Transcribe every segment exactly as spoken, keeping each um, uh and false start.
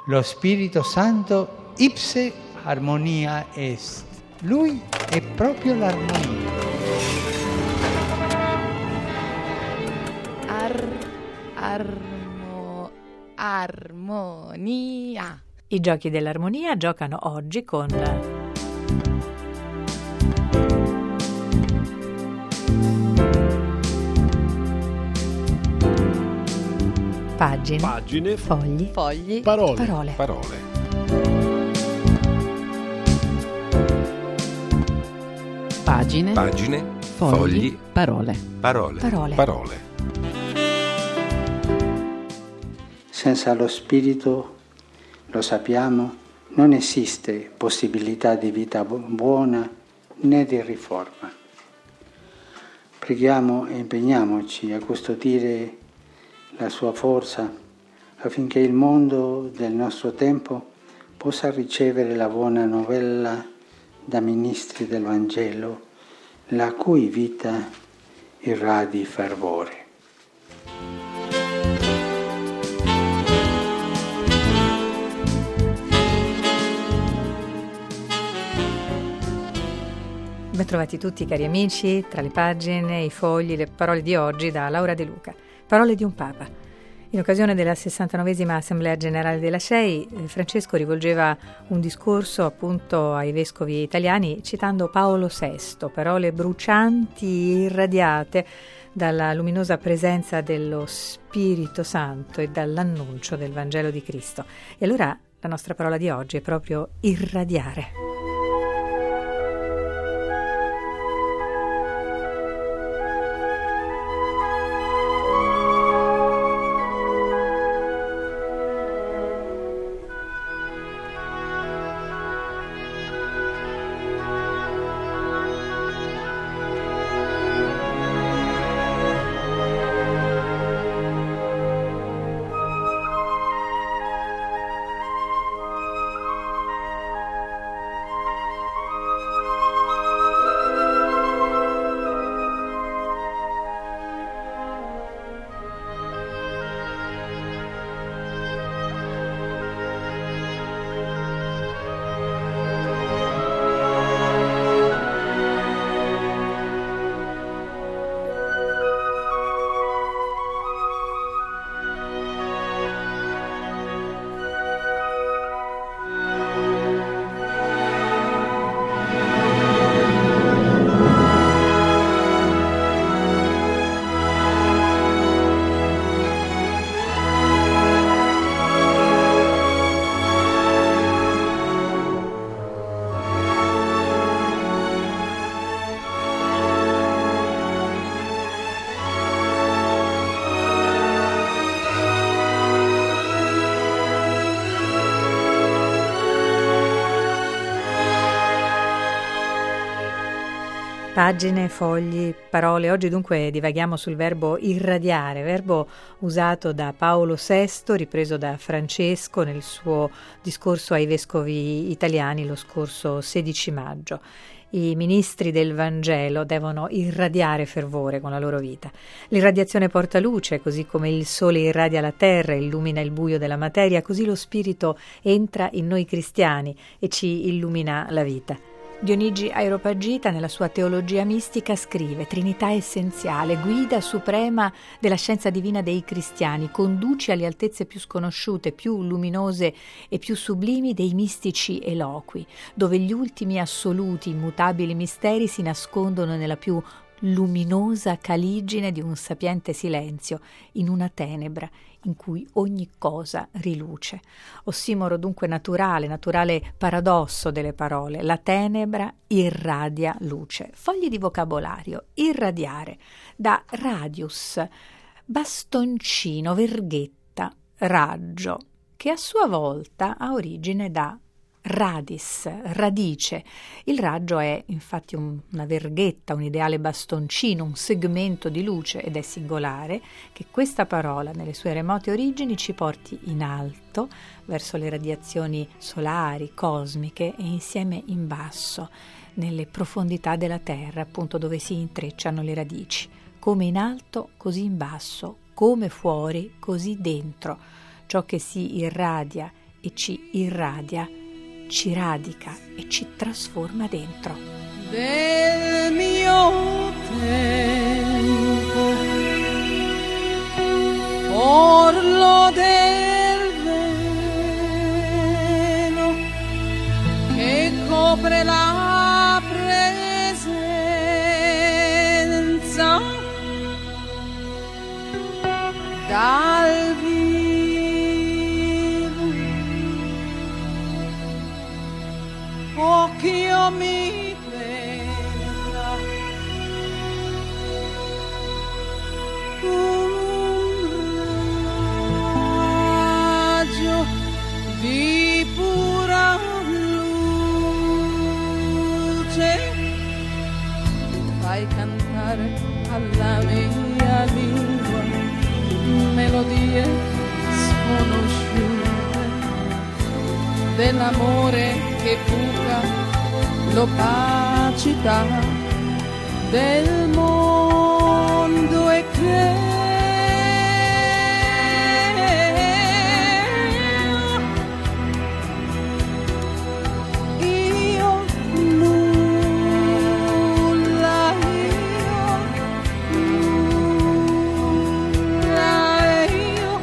Lo Spirito Santo ipse armonia est. Lui è proprio l'armonia. Ar, armo, armonia. I giochi dell'armonia giocano oggi con pagine, pagine, fogli, fogli, parole, parole. parole. Pagine, Pagine, fogli, fogli, parole. parole. Parole. Parole. Senza lo Spirito, lo sappiamo, non esiste possibilità di vita buona né di riforma. Preghiamo e impegniamoci a custodire la sua forza affinché il mondo del nostro tempo possa ricevere la buona novella da ministri del Vangelo, la cui vita irradi fervore. Bentrovati tutti cari amici, tra le pagine, i fogli, le parole di oggi da Laura De Luca. Parole di un Papa. In occasione della sessantanovesima Assemblea Generale della C E I, Francesco rivolgeva un discorso appunto ai vescovi italiani citando Paolo sesto, parole brucianti, irradiate dalla luminosa presenza dello Spirito Santo e dall'annuncio del Vangelo di Cristo. E allora la nostra parola di oggi è proprio irradiare. Pagine, fogli, parole. Oggi dunque divaghiamo sul verbo irradiare, verbo usato da Paolo sesto, ripreso da Francesco nel suo discorso ai vescovi italiani lo scorso sedici maggio. I ministri del Vangelo devono irradiare fervore con la loro vita. L'irradiazione porta luce, così come il sole irradia la terra e illumina il buio della materia, così lo Spirito entra in noi cristiani e ci illumina la vita. Dionigi Areopagita nella sua teologia mistica scrive: Trinità essenziale, guida suprema della scienza divina dei cristiani, conduci alle altezze più sconosciute, più luminose e più sublimi dei mistici eloqui, dove gli ultimi assoluti, immutabili misteri si nascondono nella più luminosa caligine di un sapiente silenzio, in una tenebra in cui ogni cosa riluce. Ossimoro dunque naturale, naturale paradosso delle parole. La tenebra irradia luce. Fogli di vocabolario: irradiare, da radius, bastoncino, verghetta, raggio, che a sua volta ha origine da radis, radice. Il raggio è infatti un, una verghetta, un ideale bastoncino, un segmento di luce, ed è singolare che questa parola nelle sue remote origini ci porti in alto verso le radiazioni solari, cosmiche, e insieme in basso nelle profondità della terra, appunto dove si intrecciano le radici. Come in alto, così in basso, come fuori, così dentro. Ciò che si irradia e ci irradia, ci radica e ci trasforma dentro. Del mio tempo, orlo del velo che copre la presenza dal vivo, occhio mi penetra un raggio di pura luce, fai cantare alla mia lingua melodie sconosciute dell'amore che buca l'opacità del mondo e crea io nulla, io nulla, io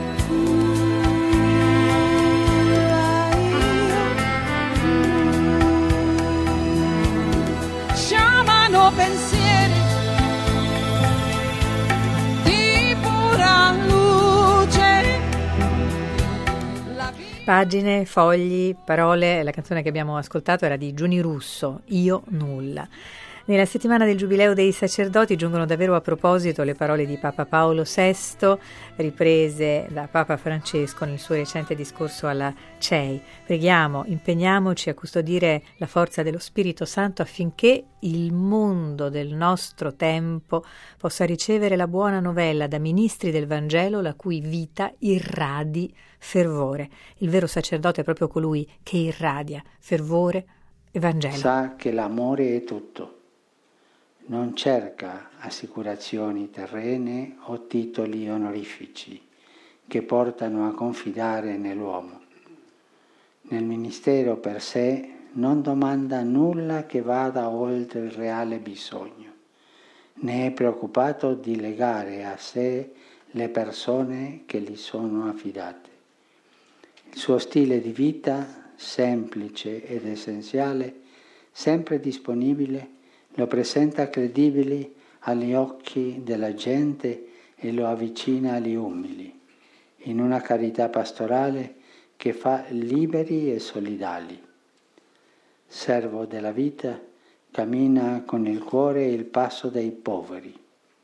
sciamano pensieri di pura luce. La vita... Pagine, fogli, parole. La canzone che abbiamo ascoltato era di Giuni Russo, Io nulla. Nella settimana del Giubileo dei Sacerdoti giungono davvero a proposito le parole di Papa Paolo sesto, riprese da Papa Francesco nel suo recente discorso alla C E I. Preghiamo, impegniamoci a custodire la forza dello Spirito Santo affinché il mondo del nostro tempo possa ricevere la buona novella da ministri del Vangelo la cui vita irradi fervore. Il vero sacerdote è proprio colui che irradia fervore e Vangelo. Sa che l'amore è tutto. Non cerca assicurazioni terrene o titoli onorifici che portano a confidare nell'uomo. Nel ministero per sé non domanda nulla che vada oltre il reale bisogno, né è preoccupato di legare a sé le persone che gli sono affidate. Il suo stile di vita, semplice ed essenziale, sempre disponibile, lo presenta credibile agli occhi della gente e lo avvicina agli umili, in una carità pastorale che fa liberi e solidali. Servo della vita, cammina con il cuore e il passo dei poveri,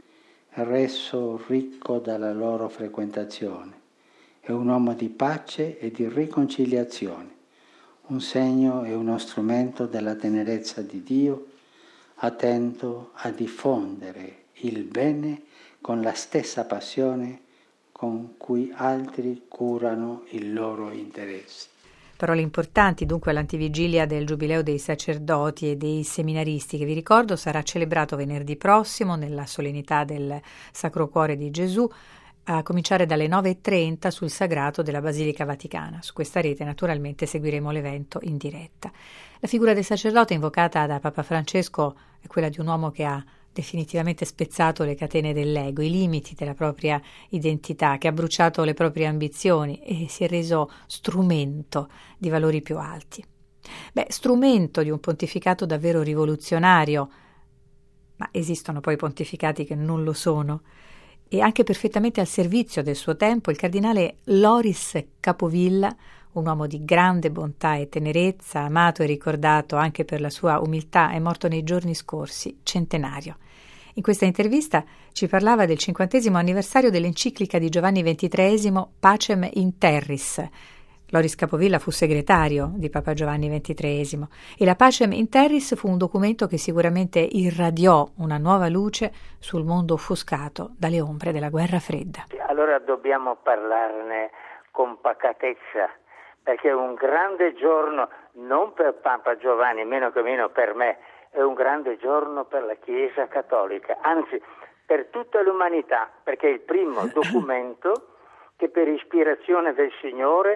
reso ricco dalla loro frequentazione. È un uomo di pace e di riconciliazione, un segno e uno strumento della tenerezza di Dio, attento a diffondere il bene con la stessa passione con cui altri curano il loro interesse. Parole importanti dunque all'antivigilia del Giubileo dei Sacerdoti e dei Seminaristi, che vi ricordo sarà celebrato venerdì prossimo nella solennità del Sacro Cuore di Gesù, a cominciare dalle nove e trenta sul Sagrato della Basilica Vaticana. Su questa rete naturalmente seguiremo l'evento in diretta. La figura del sacerdote invocata da Papa Francesco è quella di un uomo che ha definitivamente spezzato le catene dell'ego, i limiti della propria identità, che ha bruciato le proprie ambizioni e si è reso strumento di valori più alti. Beh, strumento di un pontificato davvero rivoluzionario, ma esistono poi pontificati che non lo sono, e anche perfettamente al servizio del suo tempo, il cardinale Loris Capovilla, un uomo di grande bontà e tenerezza, amato e ricordato anche per la sua umiltà, è morto nei giorni scorsi, centenario. In questa intervista ci parlava del cinquantesimo anniversario dell'enciclica di Giovanni ventitreesimo Pacem in Terris. Loris Capovilla fu segretario di Papa Giovanni ventitreesimo e la Pacem in Terris fu un documento che sicuramente irradiò una nuova luce sul mondo offuscato dalle ombre della guerra fredda. Allora dobbiamo parlarne con pacatezza, perché è un grande giorno non per Papa Giovanni, meno che meno per me, è un grande giorno per la Chiesa Cattolica, anzi per tutta l'umanità, perché è il primo documento che per ispirazione del Signore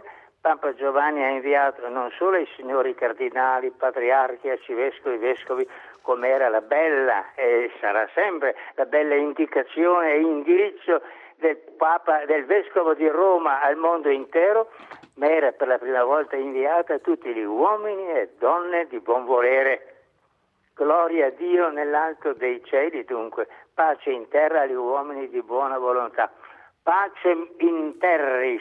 Papa Giovanni ha inviato non solo ai signori cardinali, patriarchi, arcivescovi, vescovi, come era la bella e sarà sempre la bella indicazione e indirizzo del Papa, del Vescovo di Roma al mondo intero, ma era per la prima volta inviata a tutti gli uomini e donne di buon volere. Gloria a Dio nell'alto dei cieli, dunque, pace in terra agli uomini di buona volontà. Pacem in terris,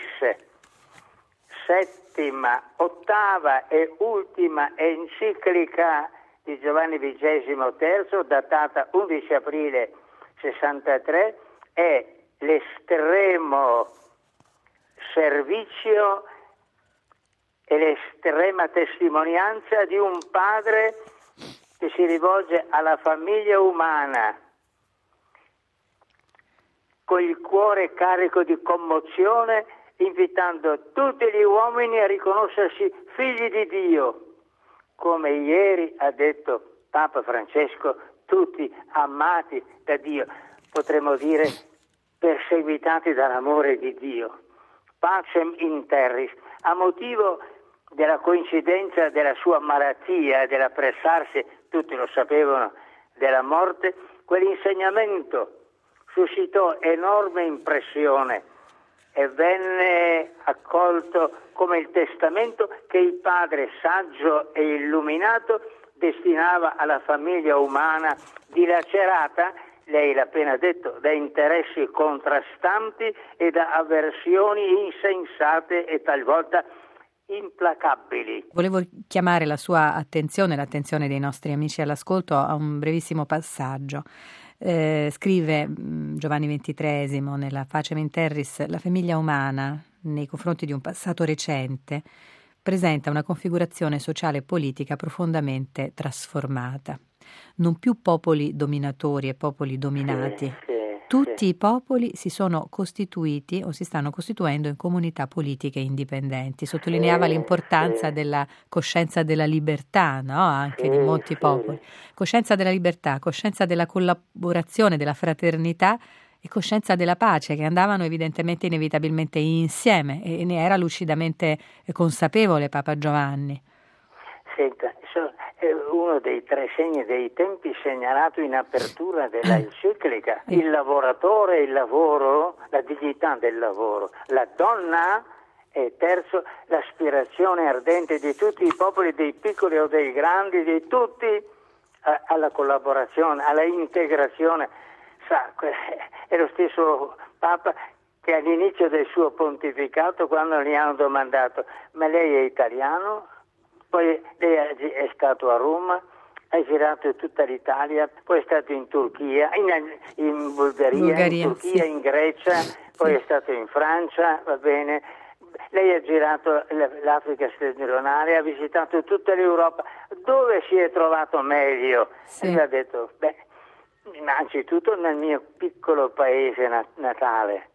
settima, ottava e ultima enciclica di Giovanni ventiseiesimo terzo, datata undici aprile sessantatré, è l'estremo servizio e l'estrema testimonianza di un padre che si rivolge alla famiglia umana con il cuore carico di commozione, invitando tutti gli uomini a riconoscersi figli di Dio, come ieri ha detto Papa Francesco, tutti amati da Dio, potremmo dire perseguitati dall'amore di Dio. Pacem in terris, a motivo della coincidenza della sua malattia e dell'appressarsi, tutti lo sapevano, della morte, quell'insegnamento suscitò enorme impressione e venne accolto come il testamento che il padre saggio e illuminato destinava alla famiglia umana dilacerata, lei l'ha appena detto, da interessi contrastanti e da avversioni insensate e talvolta implacabili. Volevo chiamare la sua attenzione, l'attenzione dei nostri amici all'ascolto, a un brevissimo passaggio. Eh, scrive mh, Giovanni ventitreesimo nella Pacem in terris: la famiglia umana, nei confronti di un passato recente, presenta una configurazione sociale e politica profondamente trasformata. Non più popoli dominatori e popoli dominati. Sì, sì, Tutti sì. i popoli si sono costituiti o si stanno costituendo in comunità politiche indipendenti. Sottolineava Sì, l'importanza sì. della coscienza della libertà, no? Anche Sì, di molti sì. popoli. Coscienza della libertà, coscienza della collaborazione, della fraternità e coscienza della pace, che andavano evidentemente inevitabilmente insieme, e ne era lucidamente consapevole Papa Giovanni. Senta, so- è uno dei tre segni dei tempi segnalato in apertura della enciclica: il lavoratore, il lavoro, la dignità del lavoro, la donna, e terzo, l'aspirazione ardente di tutti i popoli, dei piccoli o dei grandi, di tutti, a- alla collaborazione, alla integrazione. Sa, que- è lo stesso Papa che all'inizio del suo pontificato, quando gli hanno domandato: ma lei è italiano? Poi lei è stato a Roma, ha girato tutta l'Italia, poi è stato in Turchia, in, in Bulgaria, Bulgaria, in Turchia, sì. in Grecia, poi Sì. è stato in Francia, va bene. Lei ha girato l'Africa settentrionale, ha visitato tutta l'Europa. Dove si è trovato meglio? Sì. E mi ha detto, beh, innanzitutto nel mio piccolo paese nat- natale,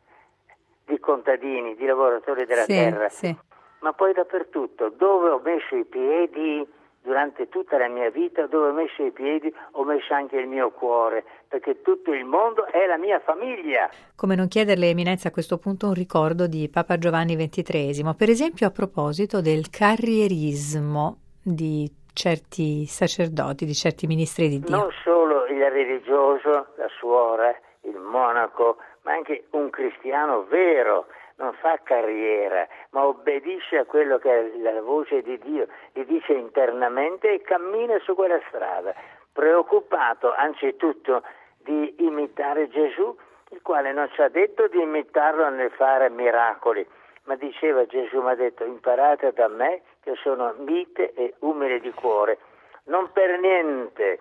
di contadini, di lavoratori della Sì, terra. sì. Ma poi dappertutto, dove ho messo i piedi durante tutta la mia vita, dove ho messo i piedi ho messo anche il mio cuore, perché tutto il mondo è la mia famiglia. Come non chiederle, Eminenza, a questo punto un ricordo di Papa Giovanni ventitreesimo, per esempio a proposito del carrierismo di certi sacerdoti, di certi ministri di Dio. Non solo il religioso, la suora, il monaco, ma anche un cristiano vero non fa carriera, ma obbedisce a quello che è la voce di Dio, gli dice internamente e cammina su quella strada, preoccupato anzitutto di imitare Gesù, il quale non ci ha detto di imitarlo nel fare miracoli, ma diceva: Gesù mi ha detto: imparate da me che sono mite e umile di cuore. Non per niente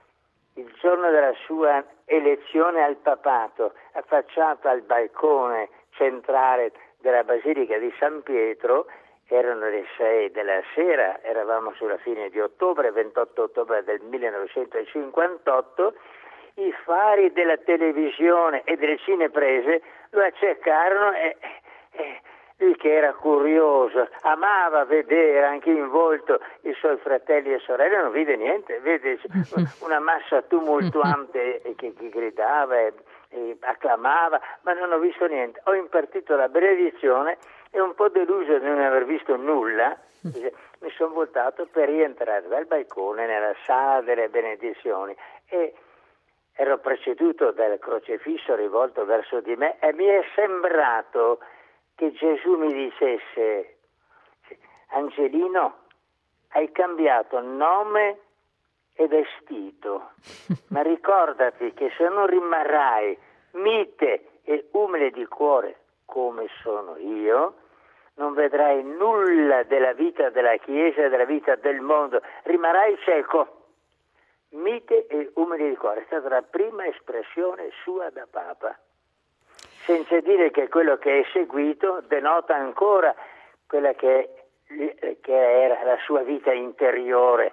il giorno della sua elezione al papato, affacciato al balcone centrale della Basilica di San Pietro, erano le sei della sera, eravamo sulla fine di ottobre, ventotto ottobre del millenovecentocinquantotto, i fari della televisione e delle cineprese lo accecarono e, e lui, che era curioso, amava vedere anche in volto i suoi fratelli e sorelle, non vide niente, vede una massa tumultuante che, che gridava e, e acclamava, ma non ho visto niente. Ho impartito la benedizione e un po' deluso di non aver visto nulla, mi sono voltato per rientrare dal balcone nella sala delle benedizioni e ero preceduto dal crocefisso rivolto verso di me e mi è sembrato che Gesù mi dicesse: Angelino, hai cambiato nome e vestito, ma ricordati che se non rimarrai mite e umile di cuore come sono io, non vedrai nulla della vita della Chiesa e della vita del mondo, rimarrai cieco. Mite e umile di cuore è stata la prima espressione sua da Papa, senza dire che quello che è seguito denota ancora quella che, che era la sua vita interiore.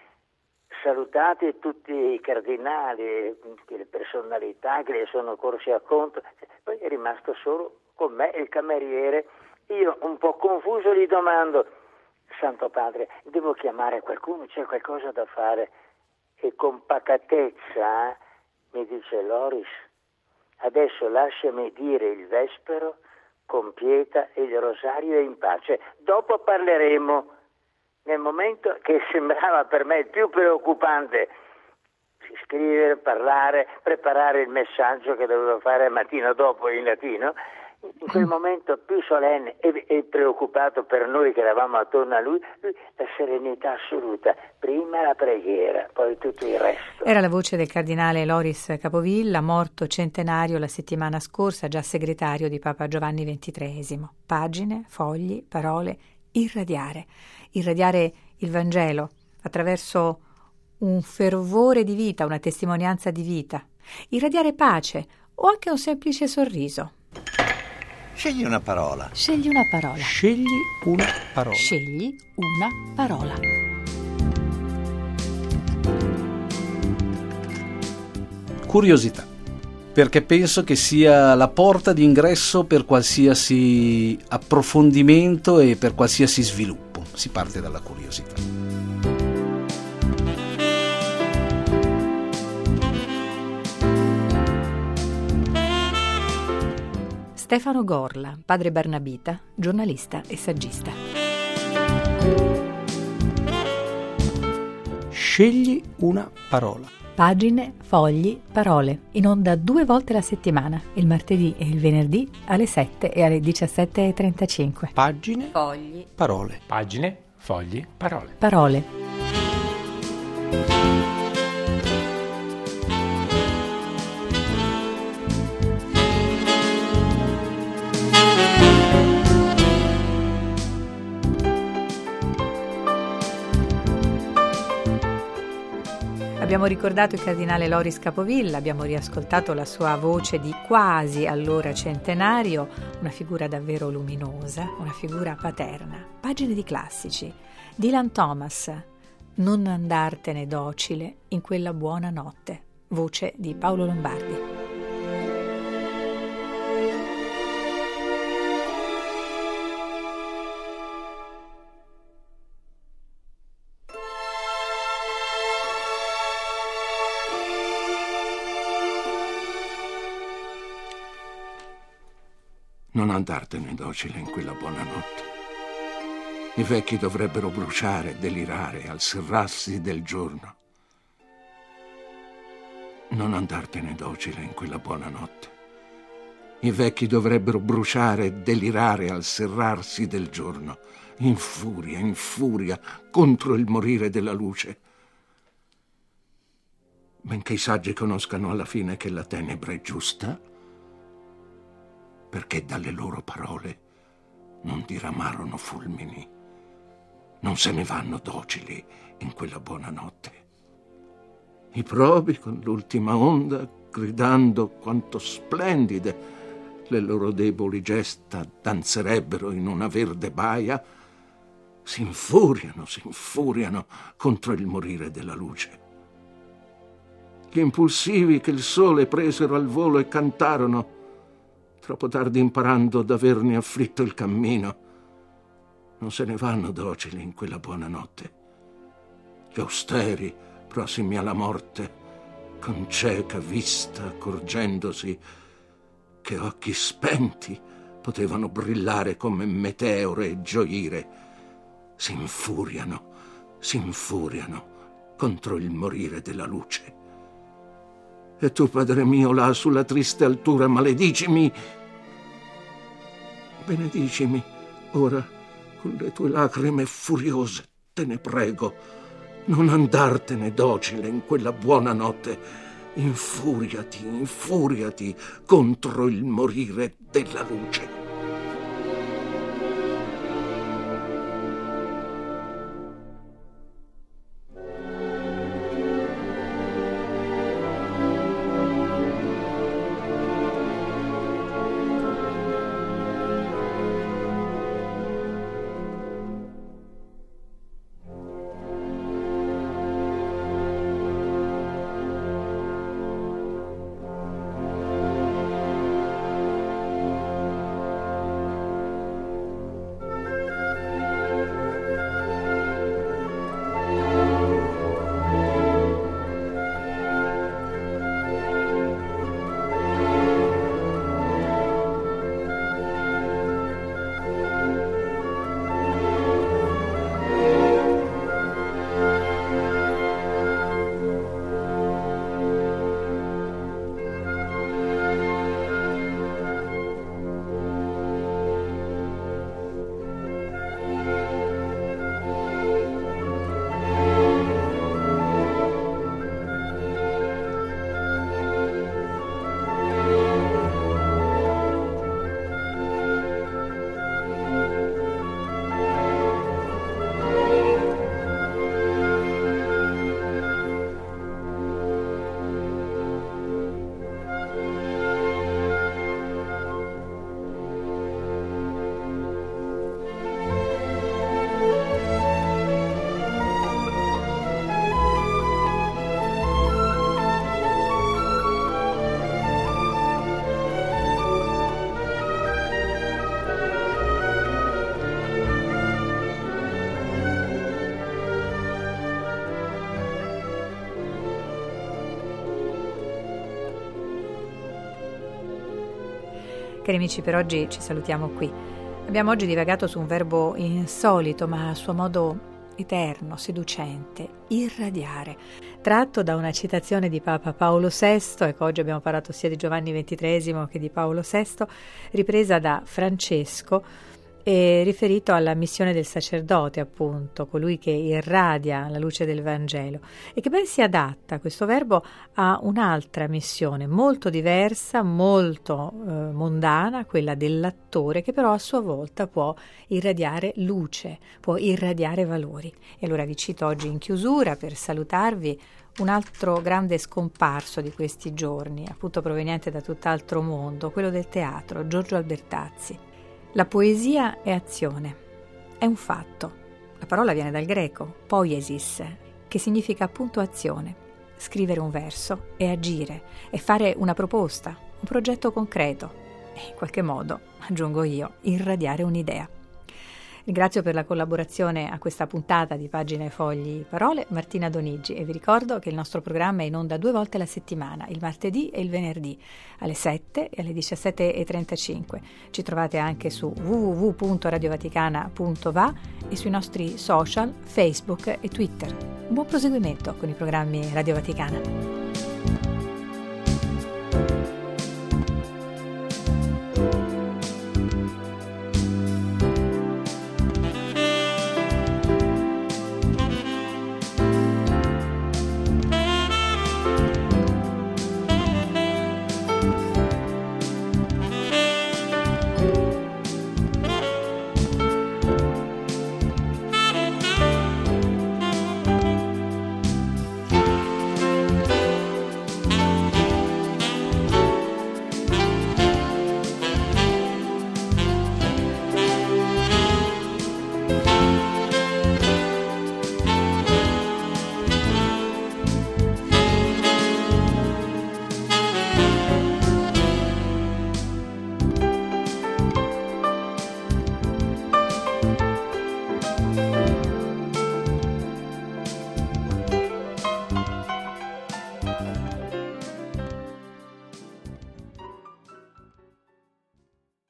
Salutati tutti i cardinali, tutte le personalità che le sono corsi a conto, poi è rimasto solo con me il cameriere. Io, un po' confuso, gli domando: Santo Padre, devo chiamare qualcuno, c'è qualcosa da fare? E con pacatezza mi dice: Loris, adesso lasciami dire il vespero con pietà e il rosario in pace, dopo parleremo. Nel momento che sembrava per me il più preoccupante, scrivere, parlare, preparare il messaggio che dovevo fare il mattino dopo in latino, in quel momento più solenne e, e preoccupato per noi che eravamo attorno a lui, lui, la serenità assoluta, prima la preghiera, poi tutto il resto. Era la voce del cardinale Loris Capovilla, morto centenario la settimana scorsa, già segretario di Papa Giovanni ventitreesimo. Pagine, fogli, parole, irradiare, irradiare il Vangelo attraverso un fervore di vita, una testimonianza di vita, irradiare pace o anche un semplice sorriso. Scegli una parola. Scegli una parola. Scegli una parola. Scegli una parola. Curiosità, perché penso che sia la porta d'ingresso per qualsiasi approfondimento e per qualsiasi sviluppo. Si parte dalla curiosità. Stefano Gorla, padre barnabita, giornalista e saggista. Scegli una parola. Pagine, fogli, parole, in onda due volte la settimana, il martedì e il venerdì alle sette e alle diciassette e trentacinque. Pagine, Fogli, parole. Pagine, fogli, parole. Parole. Abbiamo ricordato il cardinale Loris Capovilla, abbiamo riascoltato la sua voce di quasi allora centenario, una figura davvero luminosa, una figura paterna. Pagine di classici. Dylan Thomas, Non andartene docile in quella buona notte, voce di Paolo Lombardi. Non andartene docile in quella buona notte. I vecchi dovrebbero bruciare, delirare al serrarsi del giorno. Non andartene docile in quella buona notte. I vecchi dovrebbero bruciare, delirare al serrarsi del giorno, in furia, in furia, contro il morire della luce. Benché i saggi conoscano alla fine che la tenebra è giusta, perché dalle loro parole non diramarono fulmini, non se ne vanno docili in quella buona notte. I probi con l'ultima onda, gridando quanto splendide le loro deboli gesta danzerebbero in una verde baia, si infuriano, si infuriano contro il morire della luce. Gli impulsivi che il sole presero al volo e cantarono, troppo tardi imparando d'averne afflitto il cammino, non se ne vanno docili in quella buona notte. Gli austeri, prossimi alla morte, con cieca vista accorgendosi che occhi spenti potevano brillare come meteore e gioire, si infuriano, si infuriano contro il morire della luce. E tu, Padre mio, là sulla triste altura, maledicimi, benedicimi ora con le tue lacrime furiose, te ne prego, non andartene docile in quella buona notte. Infuriati, infuriati contro il morire della luce. Cari amici, per oggi ci salutiamo qui. Abbiamo oggi divagato su un verbo insolito, ma a suo modo eterno, seducente, irradiare, tratto da una citazione di Papa Paolo sesto, ecco, oggi abbiamo parlato sia di Giovanni ventitreesimo che di Paolo sesto, ripresa da Francesco, e riferito alla missione del sacerdote, appunto, colui che irradia la luce del Vangelo, e che ben si adatta questo verbo a un'altra missione molto diversa, molto eh, mondana, quella dell'attore, che però a sua volta può irradiare luce, può irradiare valori. E allora vi cito oggi in chiusura, per salutarvi, un altro grande scomparso di questi giorni, appunto proveniente da tutt'altro mondo, quello del teatro, Giorgio Albertazzi. La poesia è azione, è un fatto. La parola viene dal greco, poiesis, che significa appunto azione. Scrivere un verso è agire, è fare una proposta, un progetto concreto e in qualche modo, aggiungo io, irradiare un'idea. Ringrazio per la collaborazione a questa puntata di Pagine, Fogli, Parole Martina Donigi, e vi ricordo che il nostro programma è in onda due volte alla settimana, il martedì e il venerdì, alle sette e alle diciassette e trentacinque. Ci trovate anche su w w w punto radio vaticana punto va e sui nostri social, Facebook e Twitter. Buon proseguimento con i programmi Radio Vaticana.